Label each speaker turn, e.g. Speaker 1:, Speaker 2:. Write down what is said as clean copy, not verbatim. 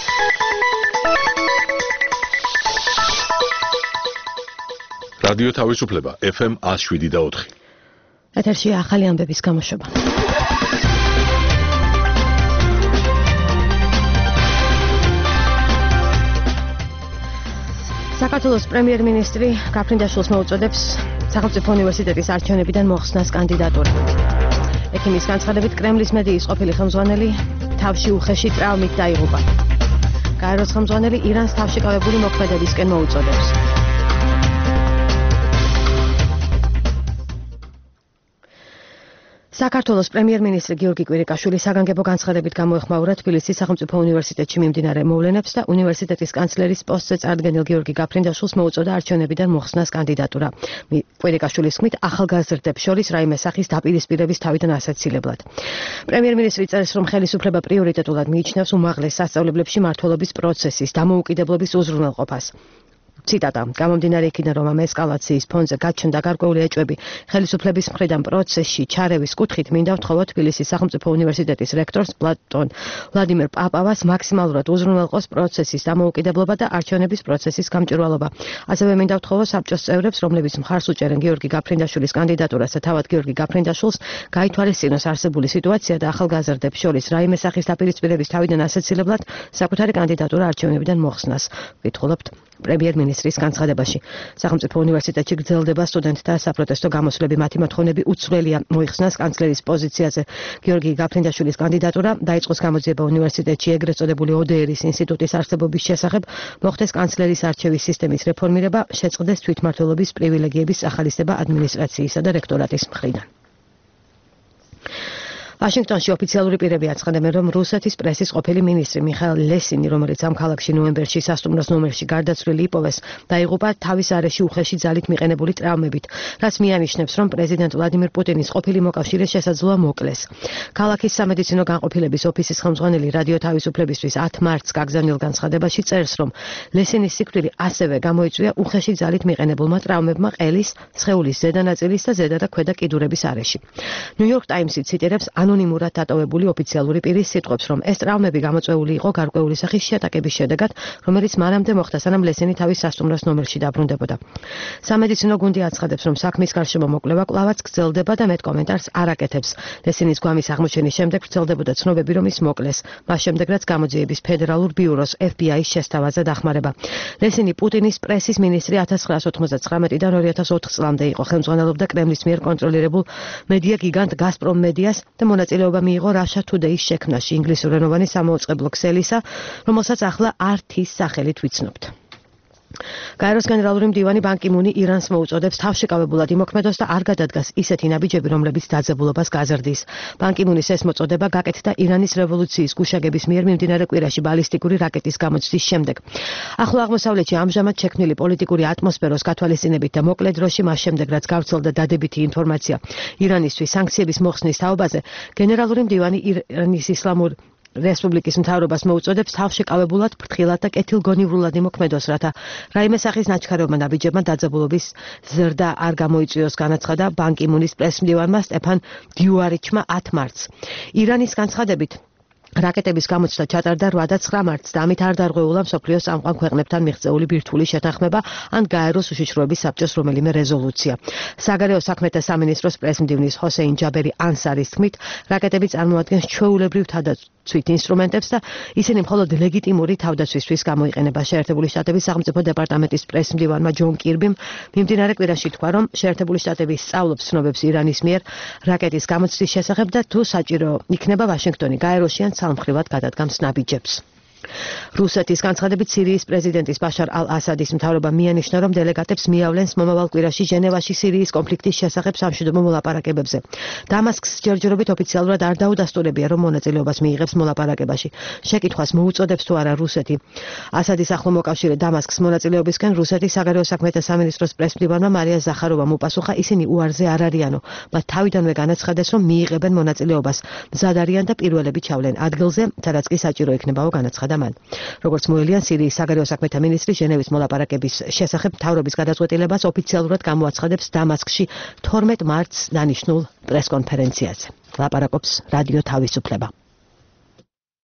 Speaker 1: რადიო თავისუფლება FM 107.4.
Speaker 2: ეთერშია ახალი ამბების გამოშვება. საქართველოს პრემიერ-მინისტრი გაფრინდაშვილს მოუწოდებს სახელმწიფო უნივერსიტეტის არჩევნებიდან მოხსნას კანდიდატურა. ექიმის განცხადებით კრემლის მედიის ყოფილი ხელმძღვანელი თავში უხეში ტრავმით დაიღუპა. გაეროს ხელმძღვანელი ირანს თავშეკავებული მოქმედებისკენ მოუწოდებს. საქართველოს პრემიერ-მინისტრი გიორგი კვირიკაშვილი საგანგებო განცხადებით გამოეხმაურა თბილისის სახელმწიფო უნივერსიტეტში მიმდინარე მოვლენებს და უნივერსიტეტის კანცლერის პოსტზე წარდგენილ გიორგი გაფრინდაშვილს მოუწოდა არჩევნებიდან მოხსნას კანდიდატურა. კვირიკაშვილის თქმით, ახალგაზრდებს შორის რაიმე სახის დაპირისპირების თავიდან ასაცილებლად. პრემიერ-მინისტრი წერს, რომ ხელისუფლება პრიორიტეტულად მიიჩნევს უმაღლეს სასწავლებლებში მმართველობის პროცესის დამოუკიდებლობის უზრუნველყოფას. ციტატა: გამომდინარე იქიდან, რომ ამ ესკალაციის ფონზე გაჩნდა გარკვეული ეჭვები ხელისუფლების მხრიდან პროცესში ჩარევის კუთხით, მინდა ვთხოვოთ თბილისის სახელმწიფო უნივერსიტეტის რექტორს პლატონ ვლადიმერ პაპავას მაქსიმალურად უზრუნველყოს პროცესის დამოუკიდებლობა და არჩევნების პროცესის გამჭვირვალობა. ასევე მინდა ვთხოვოთ საბჭოს წევრებს, რომლებიც მხარს უჭერენ გიორგი გაფრინდაშვილის კანდიდატურას და თავად გიორგი გაფრინდაშვილს, გაითვალისწინოს არსებული სიტუაცია და ახალგაზრდებს შორის რაიმე სახის დაპირისპირების თავიდან ასაცილებლად საკუთარი კანდიდატურა არჩევნებიდან მოხსნას. ვითხულობთ პრემიერ-მინისტრის განცხადებაში. სახელმწიფო უნივერსიტეტში გრძელდება სტუდენტთა საპროტესტო გამოსვლები, მათი მოთხოვნები უცვლელია მოიხსნას კანცლერის პოზიციაზე გიორგი გაფრინდაშვილის კანდიდატურა, დაიწყოს გამოძიება უნივერსიტეტში ეგრეთ წოდებული ODR-ის ინსტიტუტის არსებობის შესახებ, მოხდეს კანცლერის არჩევის სისტემის რეფორმირება, შეწყდეს თვითმმართველობის პრივილეგიების ახალისება ადმინისტრაციისა და რექტორატის მხრიდან. ვაშინგტონში ოფიციალური პირები აცხადებენ, რომ რუსეთის პრესის ყოფილი მინისტრი მიხაილ ლესინი, რომელიც ამ ქალაქში ნოემბერში სასტუმროს ნომერში გარდაცვლილი იპოვეს, დაიღუპა თავის არეში უხეში ძალით მიყენებული ტრავმებით, რაც მიანიშნებს, რომ პრეზიდენტ ვლადიმერ პუტინის ყოფილი მოკავშირე შესაძლოა მოკლეს. ქალაქის სამედიცინო განყოფილების ოფისის ხელმძღვანელი რადიო თავისუფლებისთვის 10 მარტს გაგზავნილ განცხადებაში წერს, რომ ლესინის სიკვდილი ასევე გამოიწვია უხეში ძალით მიყენებულმა ტრავმებმა ყელის, სხეულის ზედა ნაწილის და ზედა და ქვედა კიდურების არეში. New York Times-ი ციტირებს ანონიმურად დატოვებული ოფიციალური პირის სიტყვებს, რომ ეს ტრავმები გამოწვეული იყო გარკვეული სახის შეტაკების შედეგად, რომელიც მანამდე მოხდა, სანამ ლესინი თავის სასტუმროს ნომერში დაბრუნდებოდა. სამედიცინო გუნდი აცხადებს, რომ საქმის გარშემო მოკვლევა კვლავაც გრძელდება და მეტ კომენტარს არ აკეთებს. ლესინის გვამის აღმოჩენის შემდეგ ვრცელდებოდა ცნობები, რომ ის მოკლეს. მას შემდეგ, რაც გამოძიების ფედერალურ ბიუროს FBI-ის შესთავაზა დახმარება. ლესინი პუტინის პრესის მინისტრი 1999-დან 2004 წლამდე იყო, ხელმძღვანელობდა კრემლის მიერ კონტროლირებულ მედია გიგანტ გაზპრომ მედიას და მონაწილეობა მიიღო Russia Today-ის შექმნაში, ინგლისურენოვანი სამოუწყებლო ქსელისა, რომელსაც ახლა RT-ის სახელით ვიცნობთ. გაეროს გენერალური მდივანი ბან კი მუნი ირანს მოუწოდებს თავშეკავებულად იმოქმედოს და არ გადადგას ისეთი ნაბიჯები, რომლებიც დაძაბულობას გაზრდის. ბან კი მუნის ეს მოწოდება გაკეთდა ირანის რევოლუციის გუშაგების მიერ მიმდინარე კვირაში ბალისტიკური რაკეტის გამოცდის შემდეგ. ახლო აღმოსავლეთში ამჟამად შექმნილი პოლიტიკური ატმოსფეროს გათვალისწინებით და მოკლე დროში მას შემდეგ, რაც გავრცელდა დადებითი ინფორმაცია ირანისთვის სანქციების მოხსნის თაობაზე, გენერალური მდივანი ირანის ისლამური რესპუბლიკის მთავრობას მოუწოდებს თავშეკავებულად, ფრთხილად და კეთილგონივრულად იმოქმედოს, რათა რაიმე სახის ნაჩქარევმა ნაბიჯებმა დაძაბულობის ზრდა არ გამოიწვიოს, განაცხადა ბან კი მუნის პრესმდივანმა სტეფან დიუარიჩმა 10 მარტს. ირანის განცხადებით რაკეტების გამოცდა ჩატარდა 8 და 9 მარტს და ამით არ დარღვეულა მსოფლიოს წამყვან ქვეყნებთან მიღწეული ბირთვული შეთანხმება ან გაეროს უშიშროების საბჭოს რომელიმე რეზოლუცია. საგარეო საქმეთა სამინისტროს პრესმდივნის ჰოსეინ ჯაბერი ანსარის თქმით, რაკეტები წარმოადგენს ჩვეულებრივ თავდაცვით ინსტრუმენტებს და ისინი მხოლოდ ლეგიტიმური თავდაცვისთვის გამოიყენება. შეერთებული შტატების სახელმწიფო დეპარტამენტის პრესმდივანმა ჯონ კირბიმ მიმდინარე კვირაში თქვა, რომ შეერთებული შტატები სწავლობს ცნობებს ირანის მიერ რაკეტის გამოცდის შესახებ და თუ საჭირო იქნება ვაშინგტონი გაეროში ან სამხრივად გადადგამს ნაბიჯებს. რუსეთის განცხადებით სირიის პრეზიდენტის ბაშარ ალ-ასადის მთავრობა მიანიშნა, რომ დელეგატებს მიავლენს მომავალ კვირაში ჟენევაში სირიის კონფლიქტის შესახებ სამშვიდობო მოლაპარაკებებზე. დამასკს ჯერჯერობით ოფიციალურად არ დაუდასტურებია, რომ მონაწილეობას მიიღებს მოლაპარაკებაში. შეკითხვას მოუწოდებს თუ არა რუსეთი. ასადის ახლო მოკავშირე დამასკს მონაწილეობისკენ რუსეთის საგარეო საქმეთა სამინისტროს პრესმდივანმა მარია ზახაროვამ უპასუხა, ისინი უარზე არ არიანო. მათ თავიდანვე განაცხადეს, რომ მიიღებენ მონაწილეობას. მზად არიან და პირველები ჩავლენ ადგილზე, სადაც კი საჭირო იქნებაო, განაცხადა მან. როგორც მოელიან, სირიის საგარეო საქმეთა მინისტრი ჟენევის მოლაპარაკების შესახებ მთავრობის გადაწყვეტილებას ოფიციალურად გამოაცხადებს დამასკში 12 მარტს დანიშნულ პრესკონფერენციაზე. ლაპარაკობს რადიო თავისუფლება.